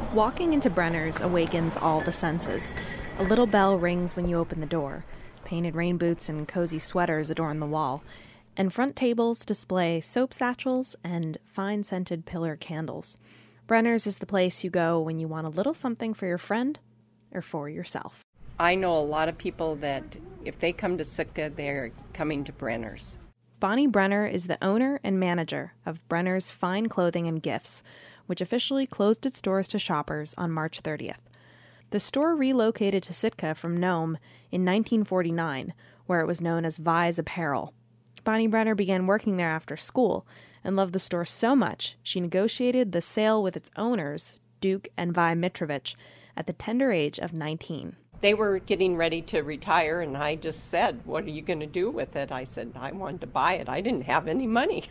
Walking into Brenner's awakens all the senses. A little bell rings when you open the door. Painted rain boots and cozy sweaters adorn the wall. And front tables display soap satchels and fine-scented pillar candles. Brenner's is the place you go when you want a little something for your friend or for yourself. I know a lot of people that if they come to Sitka, they're coming to Brenner's. Bonnie Brenner is the owner and manager of Brenner's Fine Clothing and Gifts, which officially closed its doors to shoppers on March 30th. The store relocated to Sitka from Nome in 1949, where it was known as Vi's Apparel. Bonnie Brenner began working there after school and loved the store so much she negotiated the sale with its owners, Duke and Vi Mitrovich, at the tender age of 19. They were getting ready to retire, and I just said, "What are you going to do with it?" I said, "I wanted to buy it. I didn't have any money."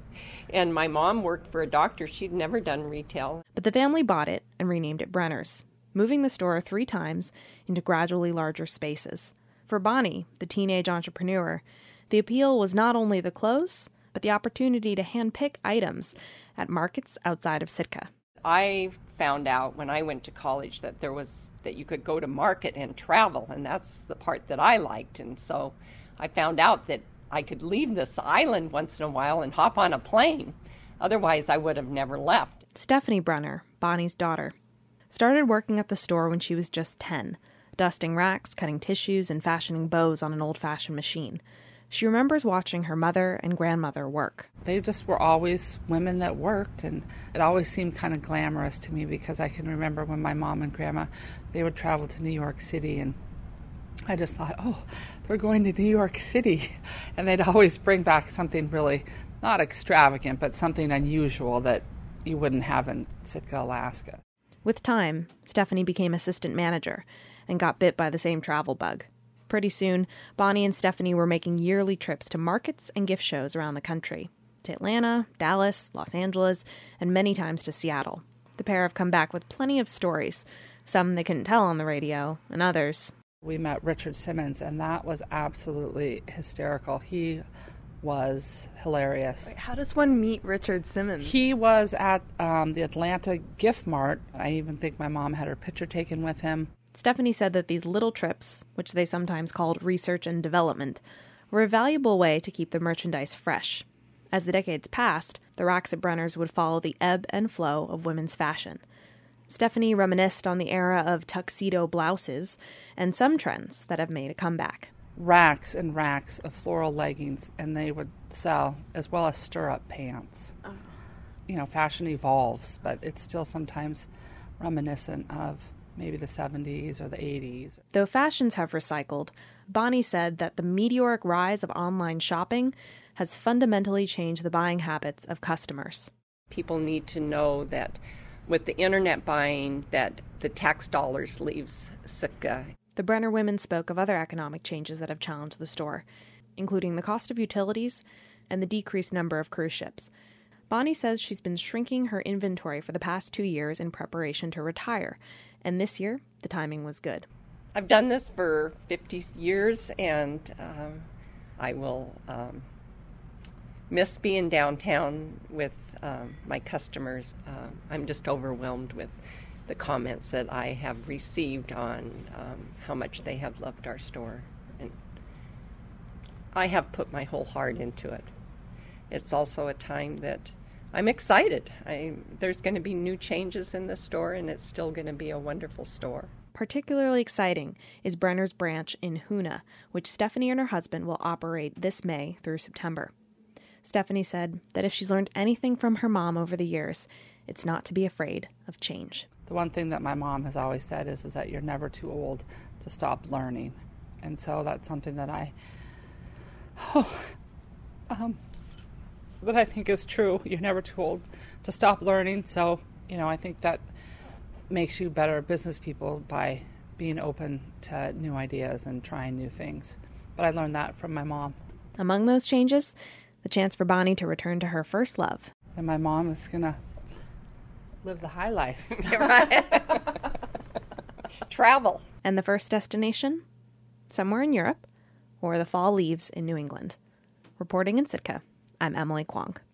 And my mom worked for a doctor. She'd never done retail. But the family bought it and renamed it Brenner's, moving the store 3 times into gradually larger spaces. For Bonnie, the teenage entrepreneur, the appeal was not only the clothes, but the opportunity to handpick items at markets outside of Sitka. I found out when I went to college that that you could go to market and travel, and that's the part that I liked. And so I found out that I could leave this island once in a while and hop on a plane. Otherwise, I would have never left. Stephanie Brenner, Bonnie's daughter, started working at the store when she was just 10, dusting racks, cutting tissues, and fashioning bows on an old-fashioned machine. She remembers watching her mother and grandmother work. They just were always women that worked, and it always seemed kind of glamorous to me because I can remember when my mom and grandma, they would travel to New York City, and I just thought, oh, they're going to New York City. And they'd always bring back something really, not extravagant, but something unusual that you wouldn't have in Sitka, Alaska. With time, Stephanie became assistant manager and got bit by the same travel bug. Pretty soon, Bonnie and Stephanie were making yearly trips to markets and gift shows around the country, to Atlanta, Dallas, Los Angeles, and many times to Seattle. The pair have come back with plenty of stories, some they couldn't tell on the radio, and others. We met Richard Simmons, and that was absolutely hysterical. He was hilarious. Wait, how does one meet Richard Simmons? He was at the Atlanta Gift Mart. I even think my mom had her picture taken with him. Stephanie said that these little trips, which they sometimes called research and development, were a valuable way to keep the merchandise fresh. As the decades passed, the racks at Brenner's would follow the ebb and flow of women's fashion. Stephanie reminisced on the era of tuxedo blouses and some trends that have made a comeback. Racks and racks of floral leggings, and they would sell, as well as stirrup pants. Oh. You know, fashion evolves, but it's still sometimes reminiscent of maybe the 70s or the 80s. Though fashions have recycled, Bonnie said that the meteoric rise of online shopping has fundamentally changed the buying habits of customers. People need to know that with the internet buying, that the tax dollars leaves Sitka. The Brenner women spoke of other economic changes that have challenged the store, including the cost of utilities and the decreased number of cruise ships. Bonnie says she's been shrinking her inventory for the past 2 years in preparation to retire, and this year, the timing was good. I've done this for 50 years, and I will miss being downtown with my customers. I'm just overwhelmed with the comments that I have received on how much they have loved our store. And I have put my whole heart into it. It's also a time that I'm excited. There's going to be new changes in the store, and it's still going to be a wonderful store. Particularly exciting is Brenner's branch in Hoonah, which Stephanie and her husband will operate this May through September. Stephanie said that if she's learned anything from her mom over the years, it's not to be afraid of change. The one thing that my mom has always said is that you're never too old to stop learning. And so that's something that that I think is true. You're never too old to stop learning. So, I think that makes you better business people by being open to new ideas and trying new things. But I learned that from my mom. Among those changes, the chance for Bonnie to return to her first love. And my mom is going to live the high life. Right. Travel. And the first destination? Somewhere in Europe, or the fall leaves in New England. Reporting in Sitka, I'm Emily Kwong.